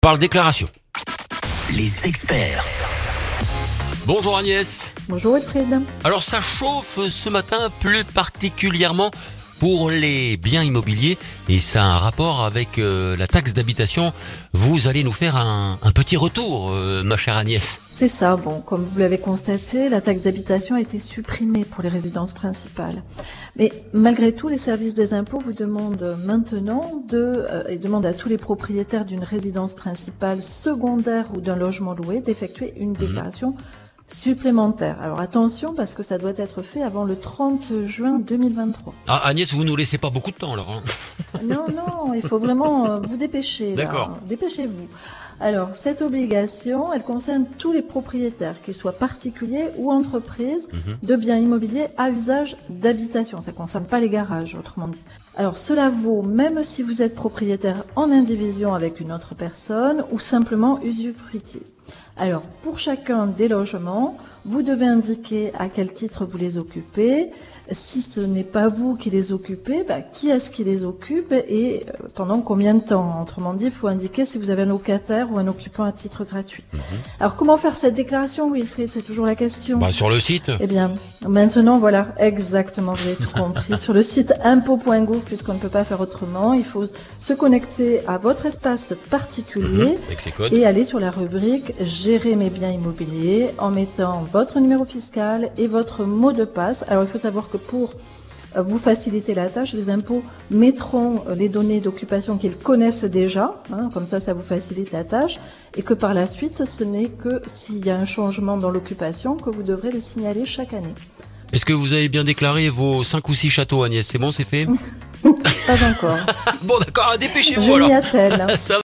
Parle déclaration. Les experts. Bonjour Agnès. Bonjour Wilfried. Alors ça chauffe ce matin plus particulièrement pour les biens immobiliers et ça a un rapport avec la taxe d'habitation. Vous allez nous faire un petit retour, ma chère Agnès. C'est ça, comme vous l'avez constaté, la taxe d'habitation a été supprimée pour les résidences principales. Mais malgré tout, les services des impôts vous demandent maintenant et demandent à tous les propriétaires d'une résidence principale, secondaire ou d'un logement loué d'effectuer une déclaration supplémentaire. Alors attention, parce que ça doit être fait avant le 30 juin 2023. Ah Agnès, vous nous laissez pas beaucoup de temps alors. Hein. Non, il faut vraiment vous dépêcher. D'accord. Dépêchez-vous. Alors, cette obligation, elle concerne tous les propriétaires, qu'ils soient particuliers ou entreprises, de biens immobiliers à usage d'habitation. Ça ne concerne pas les garages, autrement dit. Alors, cela vaut même si vous êtes propriétaire en indivision avec une autre personne ou simplement usufruitier. Alors, pour chacun des logements, vous devez indiquer à quel titre vous les occupez. Si ce n'est pas vous qui les occupez, qui est-ce qui les occupe et pendant combien de temps? Autrement dit, il faut indiquer si vous avez un locataire ou un occupant à titre gratuit. Alors, comment faire cette déclaration, Wilfried? C'est toujours la question. Sur le site. Eh bien, maintenant, voilà, exactement, vous avez tout compris. Sur le site impôts.gouv, puisqu'on ne peut pas faire autrement, il faut se connecter à votre espace particulier Avec ses codes. et aller sur la rubrique « Gérer mes biens immobiliers » en mettant votre numéro fiscal et votre mot de passe. Alors, il faut savoir que pour vous faciliter la tâche, les impôts mettront les données d'occupation qu'ils connaissent déjà, comme ça vous facilite la tâche, et que par la suite, ce n'est que s'il y a un changement dans l'occupation que vous devrez le signaler chaque année. Est-ce que vous avez bien déclaré vos 5 ou 6 châteaux, Agnès? C'est bon, c'est fait? Pas encore. Bon d'accord, dépêchez-vous Je alors. m'y attelle. Ça